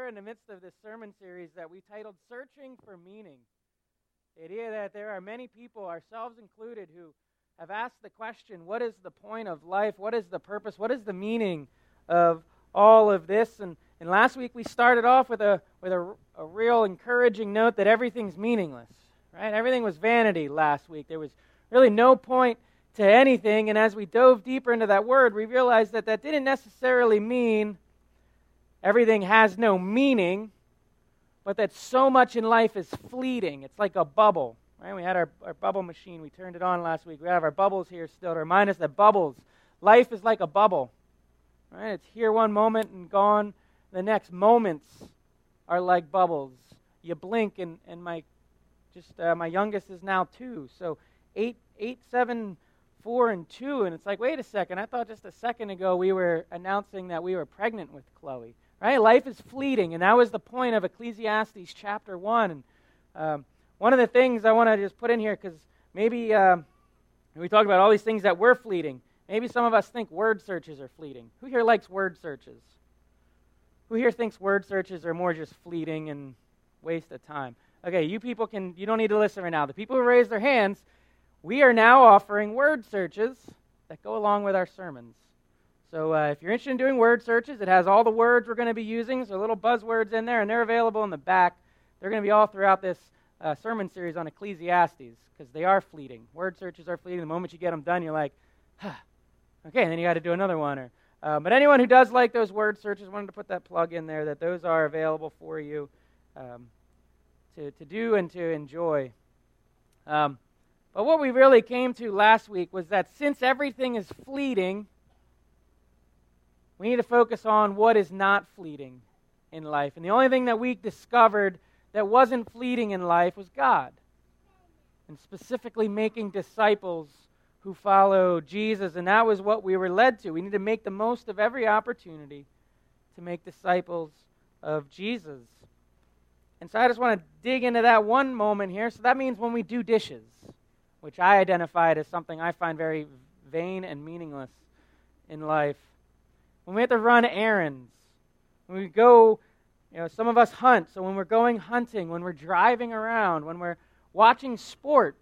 in the midst of this sermon series that we titled Searching for Meaning. The idea that there are many people, ourselves included, who have asked the question, what is the point of life? What is the purpose? What is the meaning of all of this? And last week we started off with a real encouraging note that everything's meaningless, right? Everything was vanity last week. There was really no point to anything, and as we dove deeper into that word, we realized that that didn't necessarily mean everything has no meaning, but that so much in life is fleeting. It's like a bubble, right? We had our bubble machine. We turned it on last week. We have our bubbles here still to remind us that life is like a bubble, right? It's here one moment and gone the next. Moments are like bubbles. You blink, and my youngest is now 2, so 8, 7, 4, and 2, and it's like, wait a second, I thought just a second ago we were announcing that we were pregnant with Chloe, right? Life is fleeting, and that was the point of Ecclesiastes chapter 1. And one of the things I want to just put in here, because maybe we talked about all these things that were fleeting. Maybe some of us think word searches are fleeting. Who here likes word searches? Who here thinks word searches are more just fleeting and waste of time? Okay, you don't need to listen right now. The people who raised their hands, we are now offering word searches that go along with our sermons. So if you're interested in doing word searches, it has all the words we're going to be using, so little buzzwords in there, and they're available in the back. They're going to be all throughout this sermon series on Ecclesiastes, because they are fleeting. Word searches are fleeting. The moment you get them done, you're like, okay, and then you got to do another one. But anyone who does like those word searches, wanted to put that plug in there, that those are available for you to do and to enjoy. But what we really came to last week was that since everything is fleeting, we need to focus on what is not fleeting in life. And the only thing that we discovered that wasn't fleeting in life was God. And specifically making disciples who follow Jesus. And that was what we were led to. We need to make the most of every opportunity to make disciples of Jesus. And so I just want to dig into that one moment here. So that means when we do dishes, which I identified as something I find very vain and meaningless in life. When we have to run errands, when we go, some of us hunt, so when we're going hunting, when we're driving around, when we're watching sports,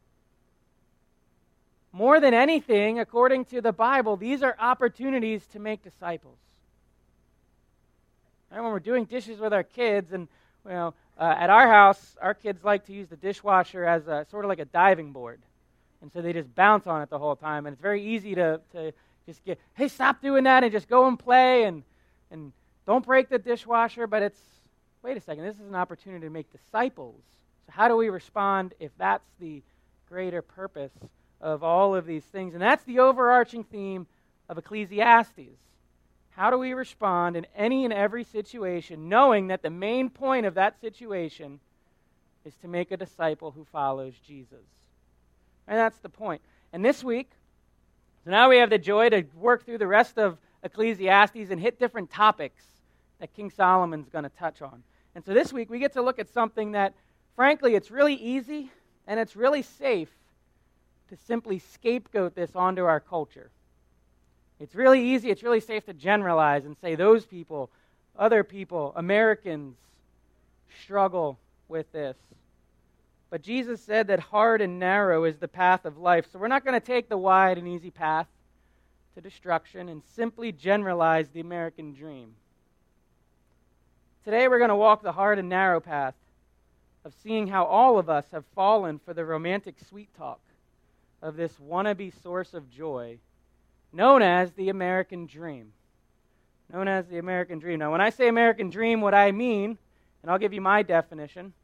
more than anything, according to the Bible, these are opportunities to make disciples. And when we're doing dishes with our kids, and at our house, our kids like to use the dishwasher as sort of like a diving board. And so they just bounce on it the whole time. And it's very easy to just get, hey, stop doing that and just go and play and don't break the dishwasher. But wait a second, this is an opportunity to make disciples. So how do we respond if that's the greater purpose of all of these things? And that's the overarching theme of Ecclesiastes. How do we respond in any and every situation, knowing that the main point of that situation is to make a disciple who follows Jesus? And that's the point. And this week, so now we have the joy to work through the rest of Ecclesiastes and hit different topics that King Solomon's going to touch on. And so this week, we get to look at something that, frankly, it's really easy and it's really safe to simply scapegoat this onto our culture. It's really easy, it's really safe to generalize and say those people, other people, Americans struggle with this. But Jesus said that hard and narrow is the path of life. So we're not going to take the wide and easy path to destruction and simply generalize the American dream. Today we're going to walk the hard and narrow path of seeing how all of us have fallen for the romantic sweet talk of this wannabe source of joy known as the American dream. Known as the American dream. Now, when I say American dream, what I mean, and I'll give you my definition,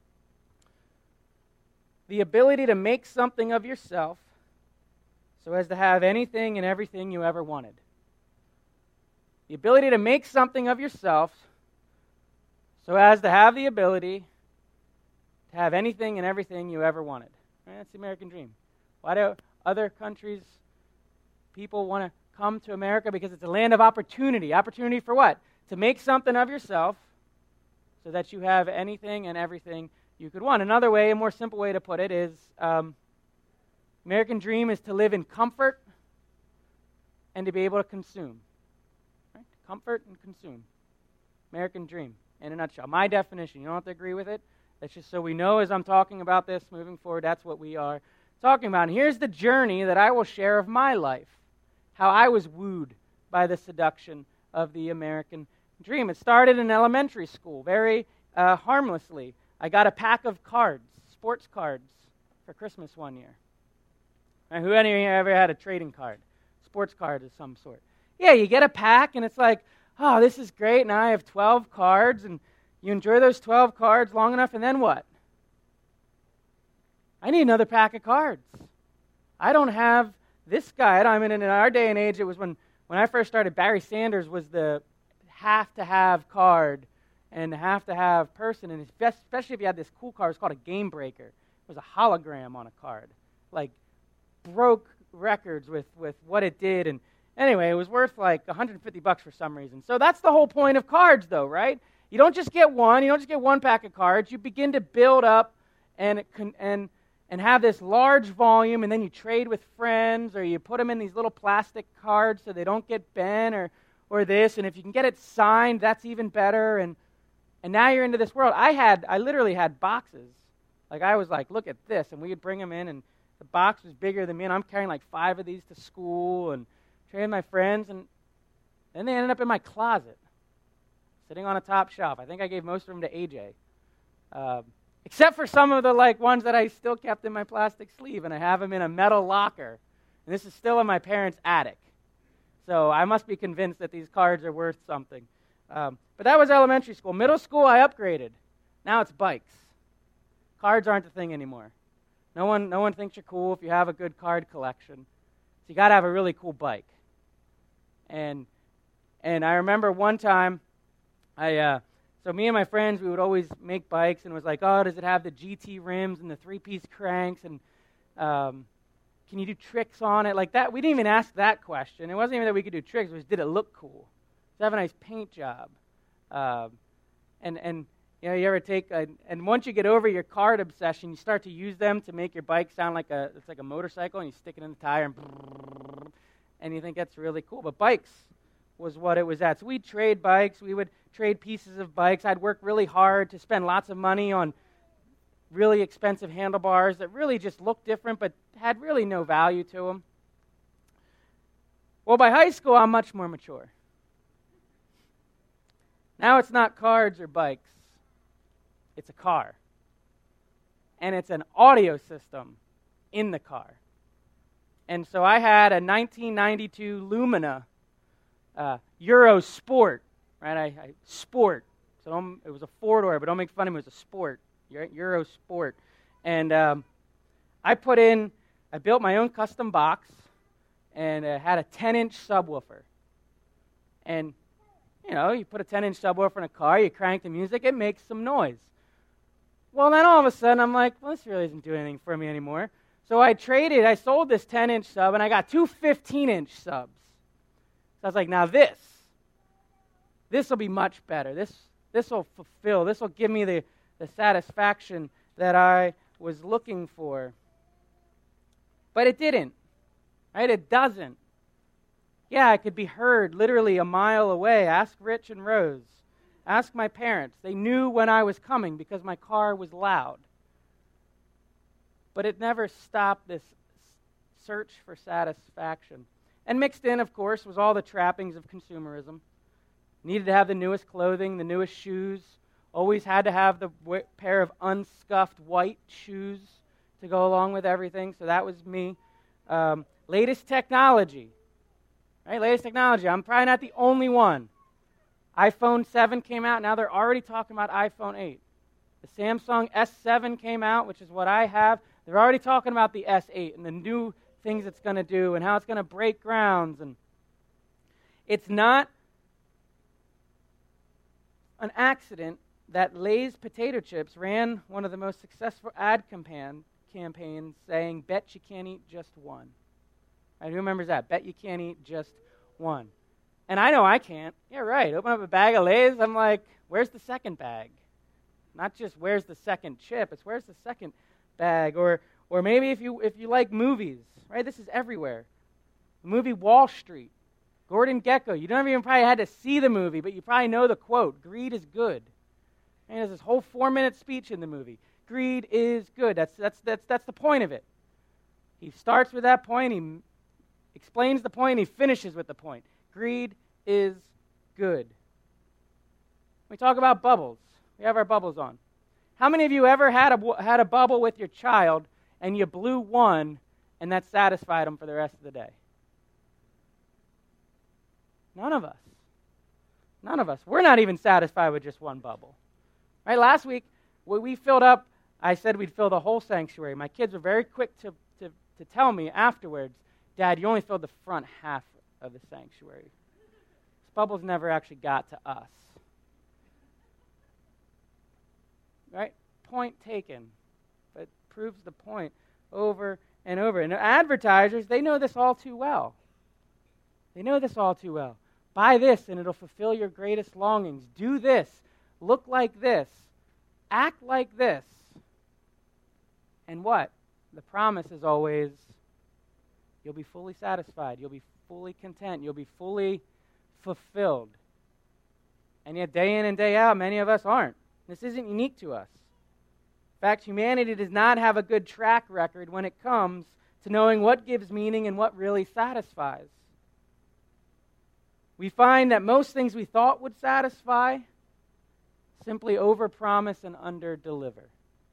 the ability to make something of yourself so as to have anything and everything you ever wanted. The ability to make something of yourself so as to have the ability to have anything and everything you ever wanted. Right? That's the American dream. Why do other countries, people want to come to America? Because it's a land of opportunity. Opportunity for what? To make something of yourself so that you have anything and everything you could want. Another way, a more simple way to put it is, American dream is to live in comfort and to be able to consume. Right? Comfort and consume. American dream, in a nutshell. My definition. You don't have to agree with it. That's just so we know as I'm talking about this moving forward, that's what we are talking about. And here's the journey that I will share of my life, how I was wooed by the seduction of the American dream. It started in elementary school, very harmlessly. I got a pack of cards, sports cards, for Christmas one year. Right, who any of you ever had a trading card? Sports card of some sort. Yeah, you get a pack, and it's like, oh, this is great. Now I have 12 cards, and you enjoy those 12 cards long enough, and then what? I need another pack of cards. I don't have this guy. I mean, in our day and age, it was when I first started, Barry Sanders was the have-to-have card and have-to-have person, and especially if you had this cool card. It was called a Game Breaker. It was a hologram on a card. Like, broke records with what it did, and anyway, it was worth like $150 for some reason. So that's the whole point of cards, though, right? You don't just get one. You don't just get one pack of cards. You begin to build up and have this large volume, and then you trade with friends, or you put them in these little plastic cards so they don't get bent, or this. And if you can get it signed, that's even better. And now you're into this world. I literally had boxes. Like, I was like, look at this, and we would bring them in, and the box was bigger than me, and I'm carrying like 5 of these to school and trading my friends, and then they ended up in my closet, sitting on a top shelf. I think I gave most of them to AJ, except for some of the like ones that I still kept in my plastic sleeve, and I have them in a metal locker, and this is still in my parents' attic. So I must be convinced that these cards are worth something. But that was elementary school. Middle school, I upgraded. Now it's bikes. Cards aren't a thing anymore. No one thinks you're cool if you have a good card collection. So you got to have a really cool bike. And I remember one time, so me and my friends, we would always make bikes, and it was like, oh, does it have the GT rims and the 3-piece cranks, and can you do tricks on it like that? We didn't even ask that question. It wasn't even that we could do tricks. It was, did it look cool? Does it have a nice paint job? And you know, you ever take and once you get over your card obsession, you start to use them to make your bike sound like it's like a motorcycle, and you stick it in the tire, and you think that's really cool. But bikes was what it was at. So we'd trade bikes. We would trade pieces of bikes. I'd work really hard to spend lots of money on really expensive handlebars that really just looked different but had really no value to them. Well, by high school, I'm much more mature. Now it's not cards or bikes. It's a car. And it's an audio system in the car. And so I had a 1992 Lumina Euro Sport, right? Sport. So it was a 4-door, but don't make fun of me. It was a Sport, Euro Sport. And I built my own custom box, and it had a 10-inch subwoofer. And, you know, you put a 10-inch subwoofer in a car, you crank the music, it makes some noise. Well, then all of a sudden, I'm like, well, this really isn't doing anything for me anymore. So I sold this 10-inch sub, and I got 2 15-inch subs. So I was like, now this will be much better. This will fulfill. This will give me the satisfaction that I was looking for. But it didn't, right? It doesn't. Yeah, I could be heard literally a mile away. Ask Rich and Rose. Ask my parents. They knew when I was coming because my car was loud. But it never stopped this search for satisfaction. And mixed in, of course, was all the trappings of consumerism. Needed to have the newest clothing, the newest shoes. Always had to have the pair of unscuffed white shoes to go along with everything. So that was me. Latest technology. Right? Latest technology. I'm probably not the only one. iPhone 7 came out. Now they're already talking about iPhone 8. The Samsung S7 came out, which is what I have. They're already talking about the S8 and the new things it's going to do and how it's going to break grounds. And it's not an accident that Lay's potato chips ran one of the most successful ad campaigns saying, bet you can't eat just one. Right, who remembers that? Bet you can't eat just one. And I know I can't. Yeah, right. Open up a bag of Lay's. I'm like, where's the second bag? Not just where's the second chip. It's where's the second bag. Or maybe if you like movies, right? This is everywhere. The movie Wall Street. Gordon Gekko, you don't even probably had to see the movie, but you probably know the quote, greed is good. And there's this whole 4-minute speech in the movie. Greed is good. That's the point of it. He starts with that point, he explains the point, he finishes with the point. Greed is good. We talk about bubbles. We have our bubbles on. How many of you ever had a bubble with your child and you blew one and that satisfied them for the rest of the day? None of us. None of us. We're not even satisfied with just one bubble. Right? Last week, we filled up, I said we'd fill the whole sanctuary. My kids were very quick to tell me afterwards, Dad, you only filled the front half of the sanctuary. These bubbles never actually got to us. Right? Point taken. But proves the point over and over. And advertisers, they know this all too well. They know this all too well. Buy this and it'll fulfill your greatest longings. Do this. Look like this. Act like this. And what? The promise is always, you'll be fully satisfied. You'll be fully content. You'll be fully fulfilled. And yet, day in and day out, many of us aren't. This isn't unique to us. In fact, humanity does not have a good track record when it comes to knowing what gives meaning and what really satisfies. We find that most things we thought would satisfy simply overpromise and underdeliver.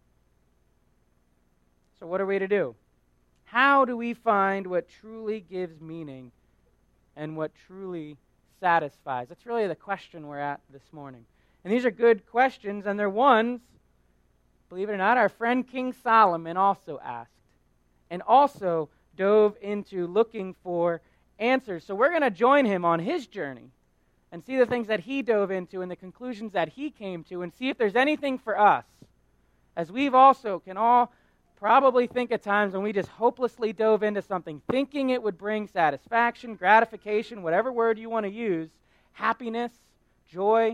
So what are we to do? How do we find what truly gives meaning and what truly satisfies? That's really the question we're at this morning. And these are good questions, and they're ones, believe it or not, our friend King Solomon also asked, and also dove into looking for answers. So we're going to join him on his journey and see the things that he dove into and the conclusions that he came to, and see if there's anything for us, as we've also can all probably think at times when we just hopelessly dove into something, thinking it would bring satisfaction, gratification, whatever word you want to use, happiness, joy,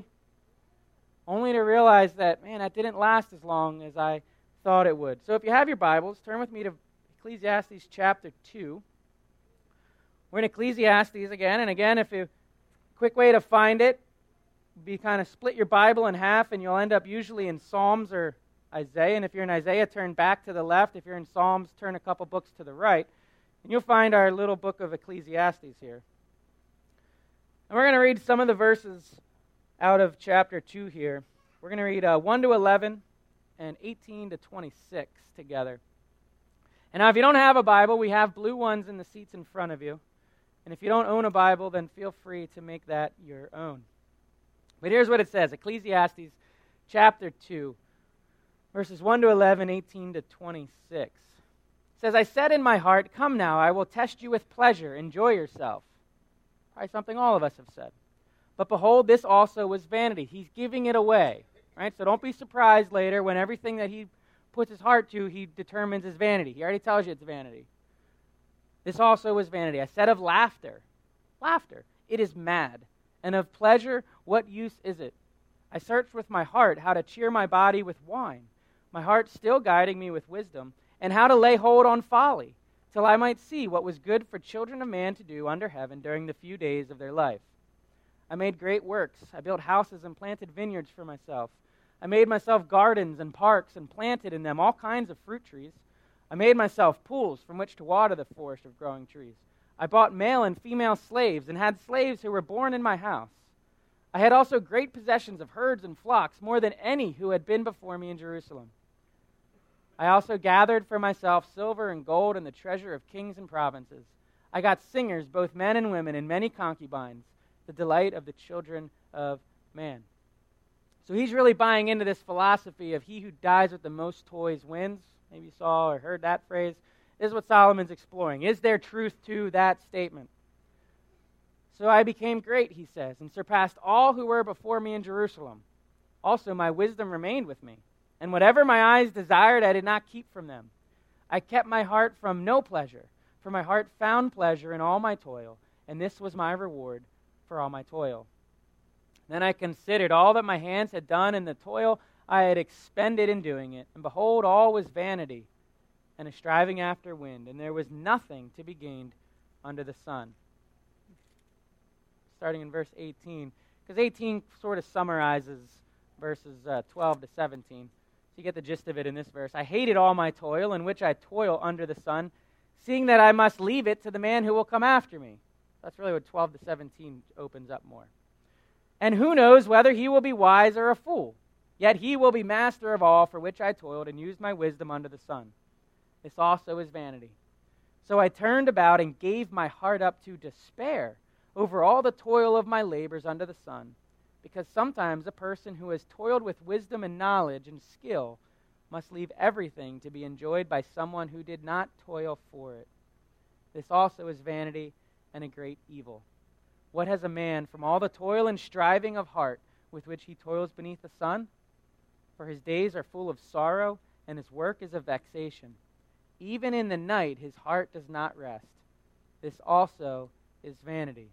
only to realize that, man, that didn't last as long as I thought it would. So if you have your Bibles, turn with me to Ecclesiastes chapter 2. We're in Ecclesiastes again, and again, if you quick way to find it, be kind of split your Bible in half, and you'll end up usually in Psalms or Isaiah. And if you're in Isaiah, turn back to the left. If you're in Psalms, turn a couple books to the right. And you'll find our little book of Ecclesiastes here. And we're going to read some of the verses out of chapter 2 here. We're going to read 1 to 11 and 18 to 26 together. And now if you don't have a Bible, we have blue ones in the seats in front of you. And if you don't own a Bible, then feel free to make that your own. But here's what it says, Ecclesiastes chapter 2, verses 1 to 11, 18 to 26. It says, I said in my heart, come now, I will test you with pleasure, enjoy yourself. Probably something all of us have said. But behold, this also was vanity. He's giving it away, right? So don't be surprised later when everything that he puts his heart to, he determines is vanity. He already tells you it's vanity. This also was vanity. I said of laughter, it is mad. And of pleasure, what use is it? I searched with my heart how to cheer my body with wine, my heart still guiding me with wisdom, and how to lay hold on folly, till I might see what was good for children of man to do under heaven during the few days of their life. I made great works. I built houses and planted vineyards for myself. I made myself gardens and parks and planted in them all kinds of fruit trees. I made myself pools from which to water the forest of growing trees. I bought male and female slaves and had slaves who were born in my house. I had also great possessions of herds and flocks, more than any who had been before me in Jerusalem. I also gathered for myself silver and gold and the treasure of kings and provinces. I got singers, both men and women, and many concubines, the delight of the children of man. So he's really buying into this philosophy of he who dies with the most toys wins. Maybe you saw or heard that phrase. This is what Solomon's exploring. Is there truth to that statement? So I became great, he says, and surpassed all who were before me in Jerusalem. Also my wisdom remained with me, and whatever my eyes desired I did not keep from them. I kept my heart from no pleasure, for my heart found pleasure in all my toil, and this was my reward for all my toil. Then I considered all that my hands had done and the toil I had expended in doing it, and behold, all was vanity and a striving after wind, and there was nothing to be gained under the sun. starting in verse 18, because 18 sort of summarizes verses 12 to 17. So you get the gist of it in this verse. I hated all my toil, in which I toil under the sun, seeing that I must leave it to the man who will come after me. That's really what 12 to 17 opens up more. And who knows whether he will be wise or a fool? Yet he will be master of all for which I toiled and used my wisdom under the sun. This also is vanity. So I turned about and gave my heart up to despair over all the toil of my labors under the sun, because sometimes a person who has toiled with wisdom and knowledge and skill must leave everything to be enjoyed by someone who did not toil for it. This also is vanity and a great evil. What has a man from all the toil and striving of heart with which he toils beneath the sun? For his days are full of sorrow, and his work is of vexation. Even in the night his heart does not rest. This also is vanity.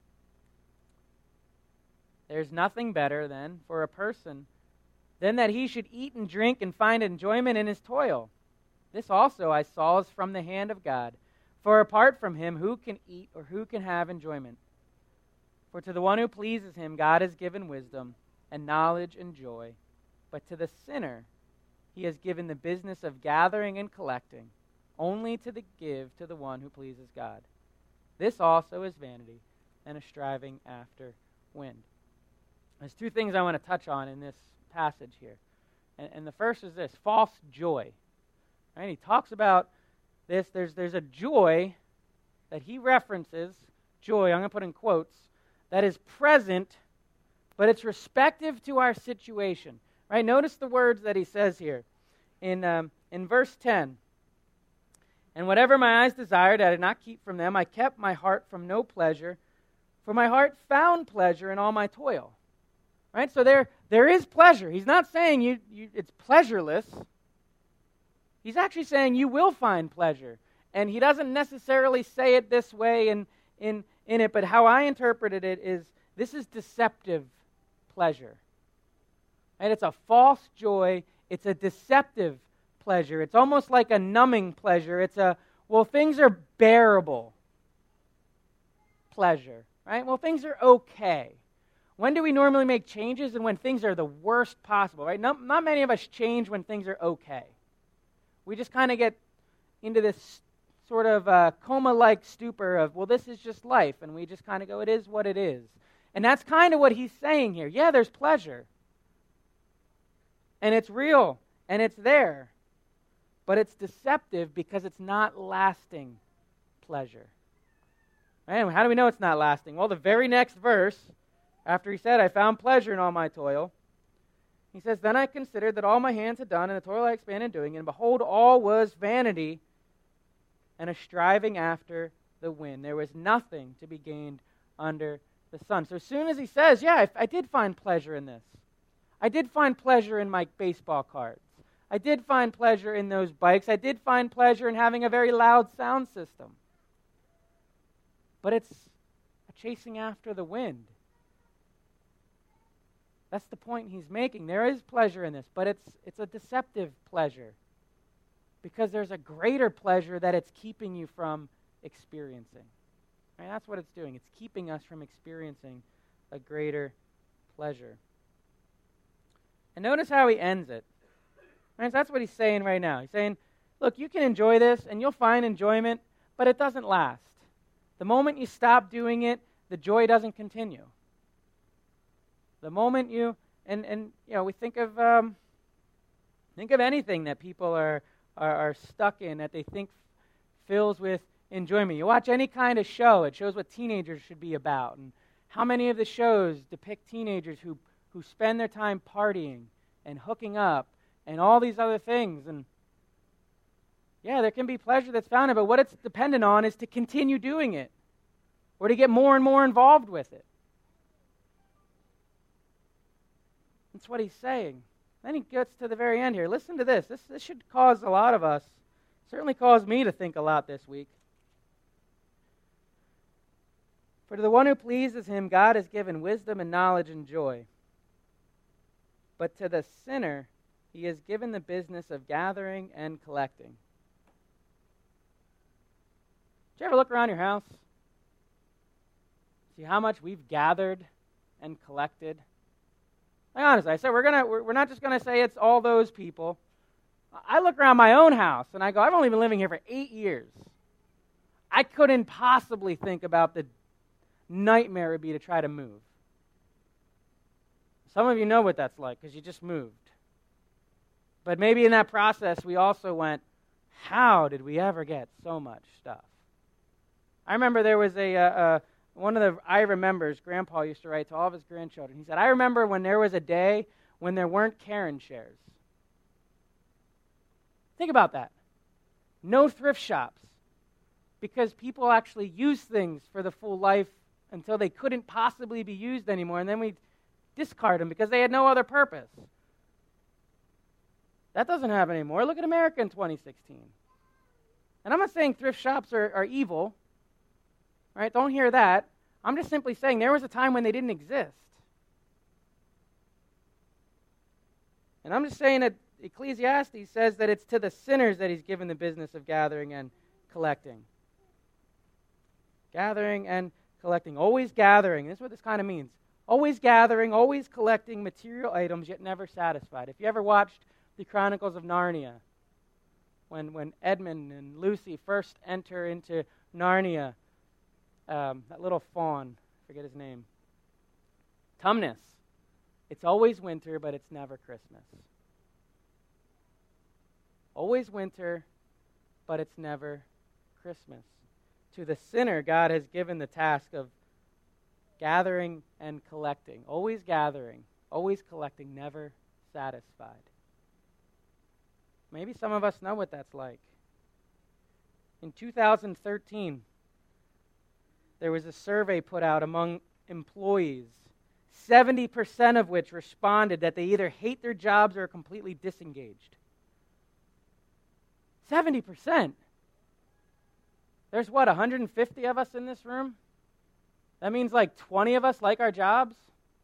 There's nothing better, then, for a person than that he should eat and drink and find enjoyment in his toil. This also I saw is from the hand of God. For apart from him, who can eat or who can have enjoyment? For to the one who pleases him, God has given wisdom and knowledge and joy. But to the sinner, he has given the business of gathering and collecting, only to give to the one who pleases God. This also is vanity and a striving after wind. There's two things I want to touch on in this passage here. And the first is this, false joy. Right? He talks about this. There's a joy that he references, joy, I'm going to put in quotes, that is present, but it's respective to our situation. Right? Notice the words that he says here in verse 10. And whatever my eyes desired, I did not keep from them. I kept my heart from no pleasure, for my heart found pleasure in all my toil. Right? So there is pleasure. He's not saying it's pleasureless. He's actually saying you will find pleasure. And he doesn't necessarily say it this way in it, but how I interpreted it is this is deceptive pleasure. And it's a false joy. It's a deceptive pleasure. It's almost like a numbing pleasure. It's things are bearable pleasure. Right? Well, things are okay. When do we normally make changes? And when things are the worst possible, right? Not many of us change when things are okay. We just kind of get into this sort of coma-like stupor of, well, this is just life, and we just kind of go, it is what it is. And that's kind of what he's saying here. Yeah, there's pleasure. And it's real, and it's there. But it's deceptive because it's not lasting pleasure. Right? How do we know it's not lasting? Well, the very next verse, after he said, I found pleasure in all my toil, he says, then I considered that all my hands had done, and the toil I expended in doing, and behold, all was vanity and a striving after the wind. There was nothing to be gained under the sun. So as soon as he says, yeah, I did find pleasure in this. I did find pleasure in my baseball cards. I did find pleasure in those bikes. I did find pleasure in having a very loud sound system. But it's a chasing after the wind. That's the point he's making. There is pleasure in this, but it's a deceptive pleasure because there's a greater pleasure that it's keeping you from experiencing. Right? That's what it's doing. It's keeping us from experiencing a greater pleasure. And notice how he ends it. Right? That's what he's saying right now. He's saying, look, you can enjoy this and you'll find enjoyment, but it doesn't last. The moment you stop doing it, the joy doesn't continue. The moment you we think of anything that people are stuck in that they think fills with enjoyment. You watch any kind of show, it shows what teenagers should be about, and how many of the shows depict teenagers who spend their time partying and hooking up and all these other things. And yeah, there can be pleasure that's found in it, but what it's dependent on is to continue doing it or to get more and more involved with it. That's what he's saying. Then he gets to the very end here. Listen to this. This should cause a lot of us, certainly caused me to think a lot this week. For to the one who pleases him, God has given wisdom and knowledge and joy. But to the sinner, he has given the business of gathering and collecting. Did you ever look around your house? See how much we've gathered and collected? Like, honestly, I said we're not just going to say it's all those people. I look around my own house and I go, I've only been living here for 8 years. I couldn't possibly think about the nightmare it would be to try to move. Some of you know what that's like because you just moved. But maybe in that process we also went, how did we ever get so much stuff? I remember there was one of the Ira members, Grandpa used to write to all of his grandchildren. He said, I remember when there was a day when there weren't Karen shares. Think about that. No thrift shops. Because people actually use things for the full life until they couldn't possibly be used anymore, and then we discard them because they had no other purpose. That doesn't happen anymore. Look at America in 2016. And I'm not saying thrift shops are evil. Right? Don't hear that. I'm just simply saying there was a time when they didn't exist. And I'm just saying that Ecclesiastes says that it's to the sinners that he's given the business of gathering and collecting. Gathering and collecting. Always gathering. This is what this kind of means. Always gathering, always collecting material items, yet never satisfied. If you ever watched the Chronicles of Narnia, when Edmund and Lucy first enter into Narnia, that little fawn, I forget his name, Tumnus. It's always winter, but it's never Christmas. Always winter, but it's never Christmas. To the sinner, God has given the task of gathering and collecting. Always gathering, always collecting, never satisfied. Maybe some of us know what that's like. In 2013, there was a survey put out among employees, 70% of which responded that they either hate their jobs or are completely disengaged. 70%. There's 150 of us in this room? That means like 20 of us like our jobs?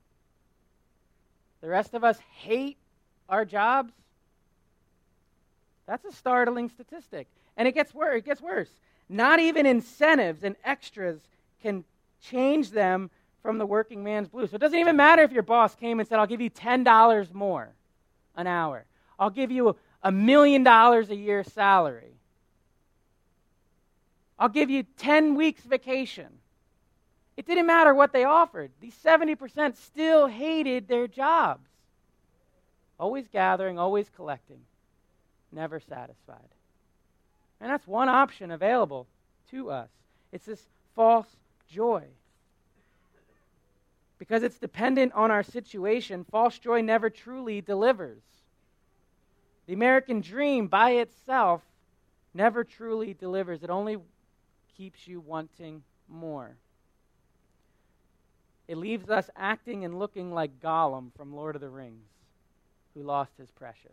The rest of us hate our jobs? That's a startling statistic. And it gets worse. Not even incentives and extras can change them from the working man's blues. So it doesn't even matter if your boss came and said, I'll give you $10 more an hour. I'll give you $1 million a year salary. I'll give you 10 weeks vacation. It didn't matter what they offered. These 70% still hated their jobs. Always gathering, always collecting, never satisfied. And that's one option available to us. It's this false joy. Because it's dependent on our situation, false joy never truly delivers. The American dream by itself never truly delivers. It only keeps you wanting more. It leaves us acting and looking like Gollum from Lord of the Rings, who lost his precious.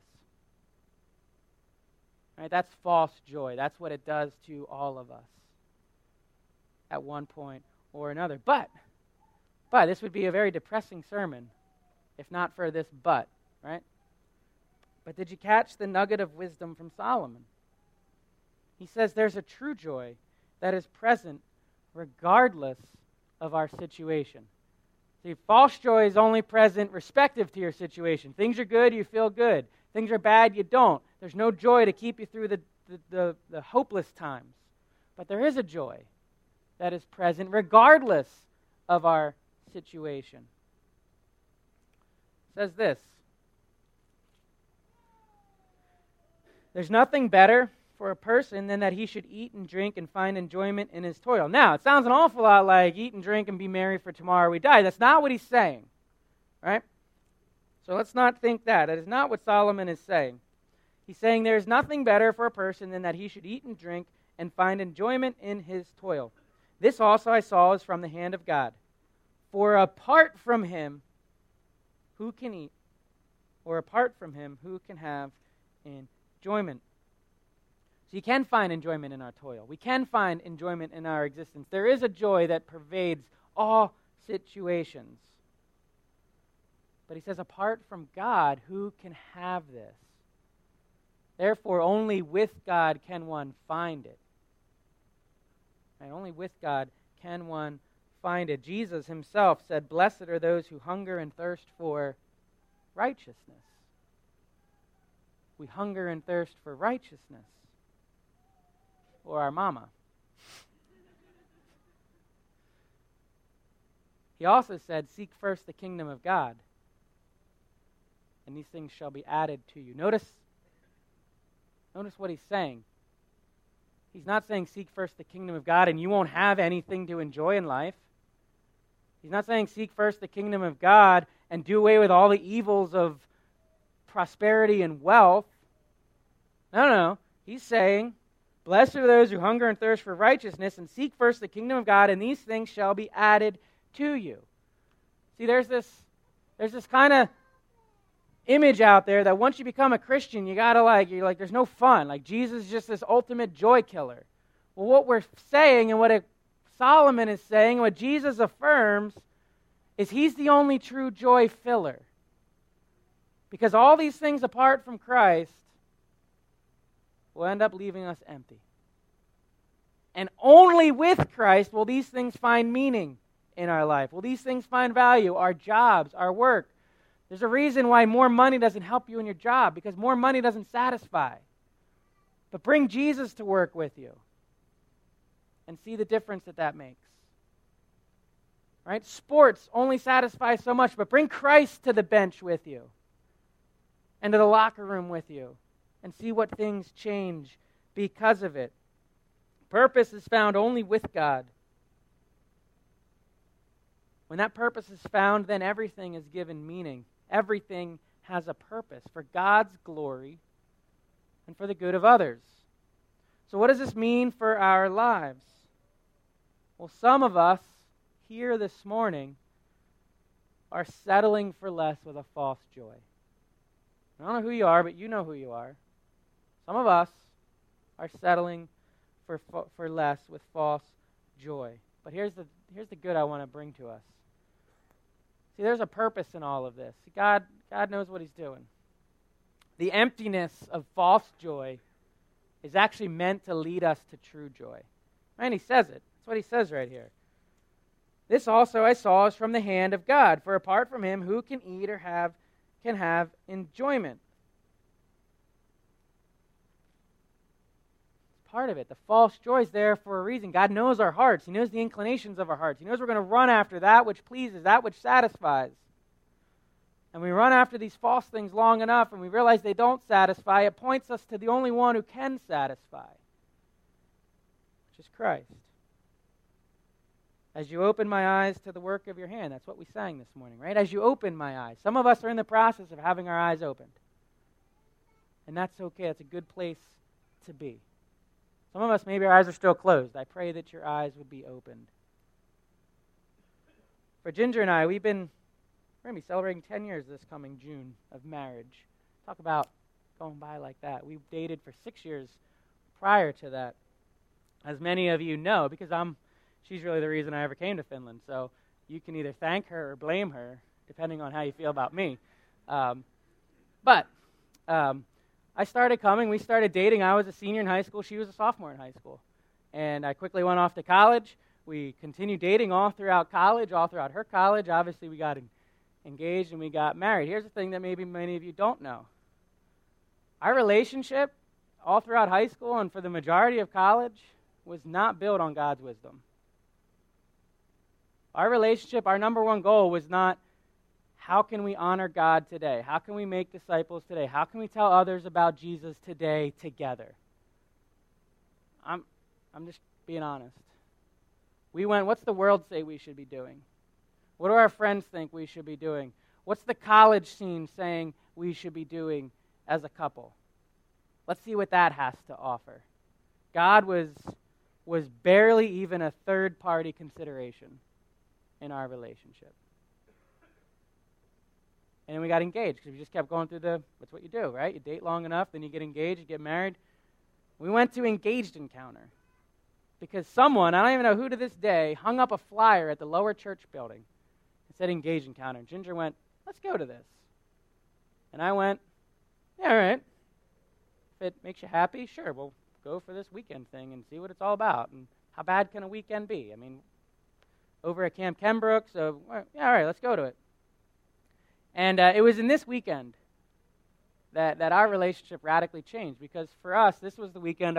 Right? That's false joy. That's what it does to all of us at one point or another. But this would be a very depressing sermon if not for this but, right? But did you catch the nugget of wisdom from Solomon? He says there's a true joy that is present regardless of our situation. See, false joy is only present respective to your situation. Things are good, you feel good. Things are bad, you don't. There's no joy to keep you through the hopeless times. But there is a joy that is present regardless of our situation. It says this: there's nothing better for a person than that he should eat and drink and find enjoyment in his toil. Now, it sounds an awful lot like eat and drink and be merry for tomorrow we die. That's not what he's saying, right? So let's not think that. That is not what Solomon is saying. He's saying there is nothing better for a person than that he should eat and drink and find enjoyment in his toil. This also I saw is from the hand of God. For apart from him, who can eat? Or apart from him, who can have enjoyment? So you can find enjoyment in our toil. We can find enjoyment in our existence. There is a joy that pervades all situations. But he says, apart from God, who can have this? Therefore, only with God can one find it. And only with God can one find it. Jesus himself said, "Blessed are those who hunger and thirst for righteousness." We hunger and thirst for righteousness. Or our mama. He also said, "Seek first the kingdom of God, and these things shall be added to you." Notice what he's saying. He's not saying seek first the kingdom of God and you won't have anything to enjoy in life. He's not saying seek first the kingdom of God and do away with all the evils of prosperity and wealth. No. He's saying, "Blessed are those who hunger and thirst for righteousness, and seek first the kingdom of God, and these things shall be added to you." See, there's this kind of image out there that once you become a Christian, you're like, there's no fun. Like, Jesus is just this ultimate joy killer. Well, what we're saying and what Solomon is saying, what Jesus affirms, is he's the only true joy filler. Because all these things apart from Christ will end up leaving us empty. And only with Christ will these things find meaning in our life. Will these things find value? Our jobs, our work. There's a reason why more money doesn't help you in your job, because more money doesn't satisfy. But bring Jesus to work with you and see the difference that makes. Right? Sports only satisfy so much, but bring Christ to the bench with you and to the locker room with you and see what things change because of it. Purpose is found only with God. When that purpose is found, then everything is given meaning. Everything has a purpose for God's glory and for the good of others. So what does this mean for our lives? Well, some of us here this morning are settling for less with a false joy. I don't know who you are, but you know who you are. Some of us are settling for less with false joy. But here's the good I want to bring to us. See, there's a purpose in all of this. God knows what he's doing. The emptiness of false joy is actually meant to lead us to true joy. And he says it. That's what he says right here. "This also I saw is from the hand of God, for apart from him, who can eat or can have enjoyment?" It's part of it. The false joy is there for a reason. God knows our hearts. He knows the inclinations of our hearts. He knows we're going to run after that which pleases, that which satisfies. And we run after these false things long enough and we realize they don't satisfy. It points us to the only one who can satisfy, which is Christ. "As you open my eyes to the work of your hand." That's what we sang this morning, right? As you open my eyes. Some of us are in the process of having our eyes opened. And that's okay. That's a good place to be. Some of us, maybe our eyes are still closed. I pray that your eyes would be opened. For Ginger and I, we're going to be celebrating 10 years this coming June of marriage. Talk about going by like that. We dated for 6 years prior to that. As many of you know, because she's really the reason I ever came to Finland. So you can either thank her or blame her, depending on how you feel about me. But I started coming. We started dating. I was a senior in high school. She was a sophomore in high school. And I quickly went off to college. We continued dating all throughout college, all throughout her college. Obviously, we got engaged and we got married. Here's the thing that maybe many of you don't know. Our relationship all throughout high school and for the majority of college was not built on God's wisdom. Our relationship, our number one goal was not, how can we honor God today? How can we make disciples today? How can we tell others about Jesus today together? I'm just being honest. We went, what's the world say we should be doing? What do our friends think we should be doing? What's the college scene saying we should be doing as a couple? Let's see what that has to offer. God was barely even a third-party consideration in our relationship. And then we got engaged because we just kept going through that's what you do, right? You date long enough, then you get engaged, you get married. We went to Engaged Encounter because someone, I don't even know who to this day, hung up a flyer at the lower church building and said Engaged Encounter. And Ginger went, let's go to this. And I went, yeah, all right. If it makes you happy, sure, we'll go for this weekend thing and see what it's all about. And how bad can a weekend be? I mean, over at Camp Kenbrook, so yeah, all right, let's go to it. And it was in this weekend that our relationship radically changed, because for us, this was the weekend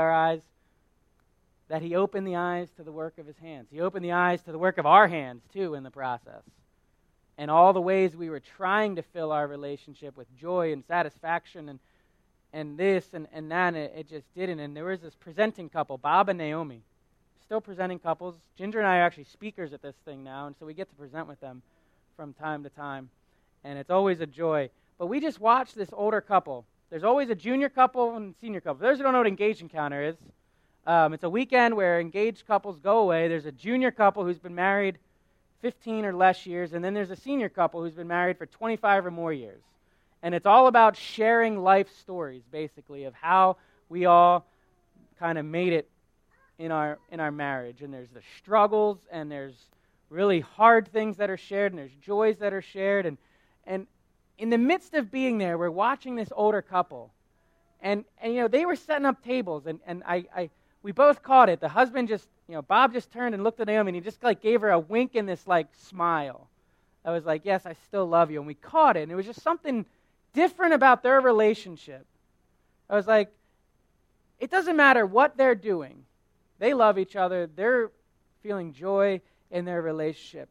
that he opened the eyes to the work of his hands. He opened the eyes to the work of our hands, too, in the process. And all the ways we were trying to fill our relationship with joy and satisfaction and this and that, and it just didn't. And there was this presenting couple, Bob and Naomi, still presenting couples. Ginger and I are actually speakers at this thing now, and so we get to present with them from time to time. And it's always a joy. But we just watched this older couple. There's always a junior couple and senior couple. For those who don't know what Engaged Encounter is, it's a weekend where engaged couples go away. There's a junior couple who's been married 15 or less years, and then there's a senior couple who's been married for 25 or more years. And it's all about sharing life stories, basically, of how we all kind of made it in our marriage. And there's the struggles, and there's really hard things that are shared, and there's joys that are shared. And in the midst of being there, we're watching this older couple. And they were setting up tables, and we both caught it. The husband just, Bob just turned and looked at Naomi, and he just gave her a wink and this smile. I was like, yes, I still love you. And we caught it, and it was just something different about their relationship. I was like, it doesn't matter what they're doing. They love each other. They're feeling joy in their relationship.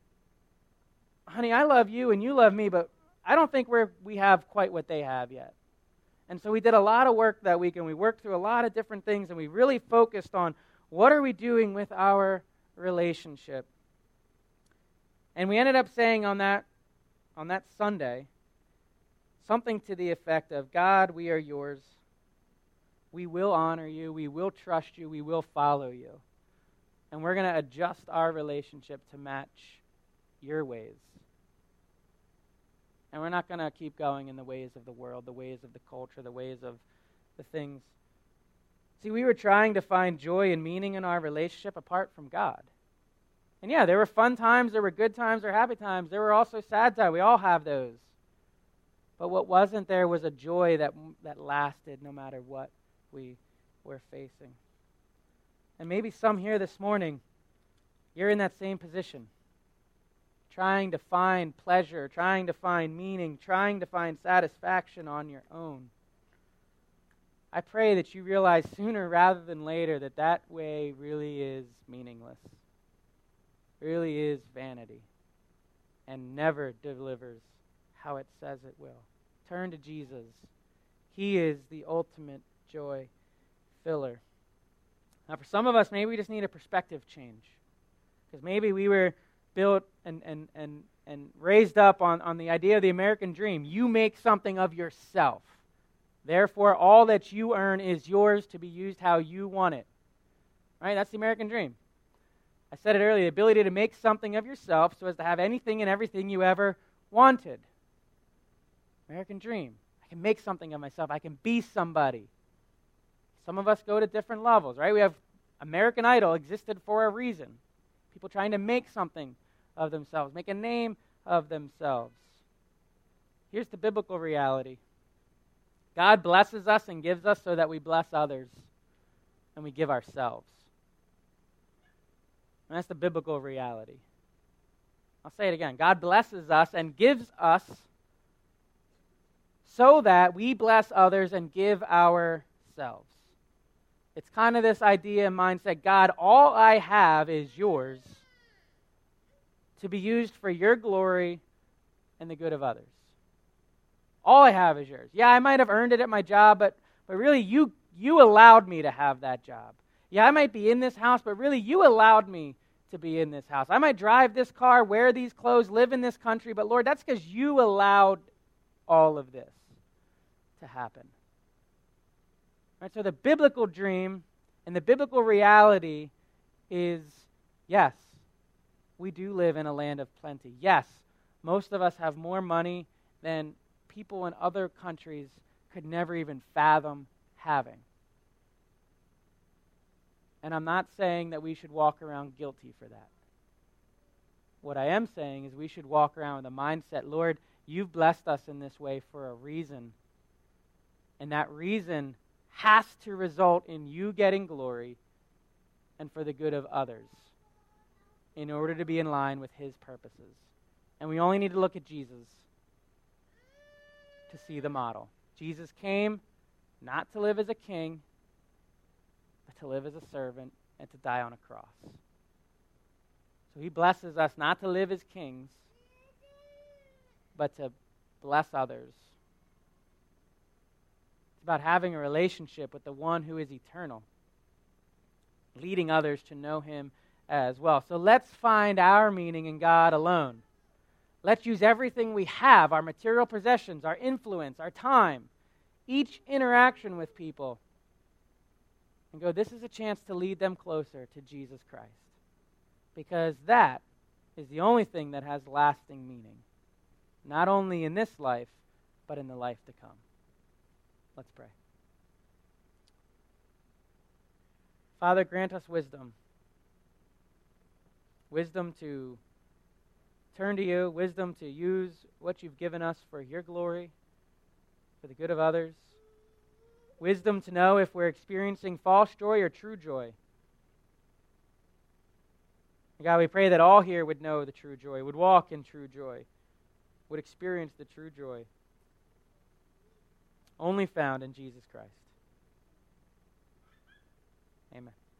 Honey, I love you and you love me, but I don't think we have quite what they have yet. And so we did a lot of work that week, and we worked through a lot of different things, and we really focused on what are we doing with our relationship. And we ended up saying on that Sunday something to the effect of, God, we are yours. We will honor you. We will trust you. We will follow you. And we're going to adjust our relationship to match your ways. And we're not going to keep going in the ways of the world, the ways of the culture, the ways of the things. See, we were trying to find joy and meaning in our relationship apart from God. And yeah, there were fun times, there were good times, there were happy times, there were also sad times. We all have those. But what wasn't there was a joy that lasted no matter what we were facing. And maybe some here this morning, you're in that same position. Trying to find pleasure, trying to find meaning, trying to find satisfaction on your own. I pray that you realize sooner rather than later that way really is meaningless, really is vanity, and never delivers how it says it will. Turn to Jesus. He is the ultimate joy filler. Now, for some of us, maybe we just need a perspective change, because maybe we were built and raised up on the idea of the American dream. You make something of yourself. Therefore, all that you earn is yours to be used how you want it. Right? That's the American dream. I said it earlier, the ability to make something of yourself so as to have anything and everything you ever wanted. American dream. I can make something of myself. I can be somebody. Some of us go to different levels, right? We have American Idol existed for a reason. People trying to make something of themselves, make a name of themselves. Here's the biblical reality. God blesses us and gives us so that we bless others, and we give ourselves. And that's the biblical reality. I'll say it again. God blesses us and gives us so that we bless others and give ourselves. It's kind of this idea and mindset, God, all I have is yours to be used for your glory and the good of others. All I have is yours. Yeah, I might have earned it at my job, but really you allowed me to have that job. Yeah, I might be in this house, but really you allowed me to be in this house. I might drive this car, wear these clothes, live in this country, but Lord, that's because you allowed all of this to happen. Right, so the biblical dream and the biblical reality is, yes, we do live in a land of plenty. Yes, most of us have more money than people in other countries could never even fathom having. And I'm not saying that we should walk around guilty for that. What I am saying is we should walk around with a mindset, Lord, you've blessed us in this way for a reason. And that reason has to result in you getting glory and for the good of others. in order to be in line with his purposes. And we only need to look at Jesus to see the model. Jesus came not to live as a king, but to live as a servant and to die on a cross. So he blesses us not to live as kings, but to bless others. It's about having a relationship with the one who is eternal, leading others to know him as well. So let's find our meaning in God alone. Let's use everything we have, our material possessions, our influence, our time, each interaction with people, and go, this is a chance to lead them closer to Jesus Christ. Because that is the only thing that has lasting meaning, not only in this life, but in the life to come. Let's pray. Father, grant us wisdom. Wisdom to turn to you, wisdom to use what you've given us for your glory, for the good of others. Wisdom to know if we're experiencing false joy or true joy. God, we pray that all here would know the true joy, would walk in true joy, would experience the true joy only found in Jesus Christ. Amen.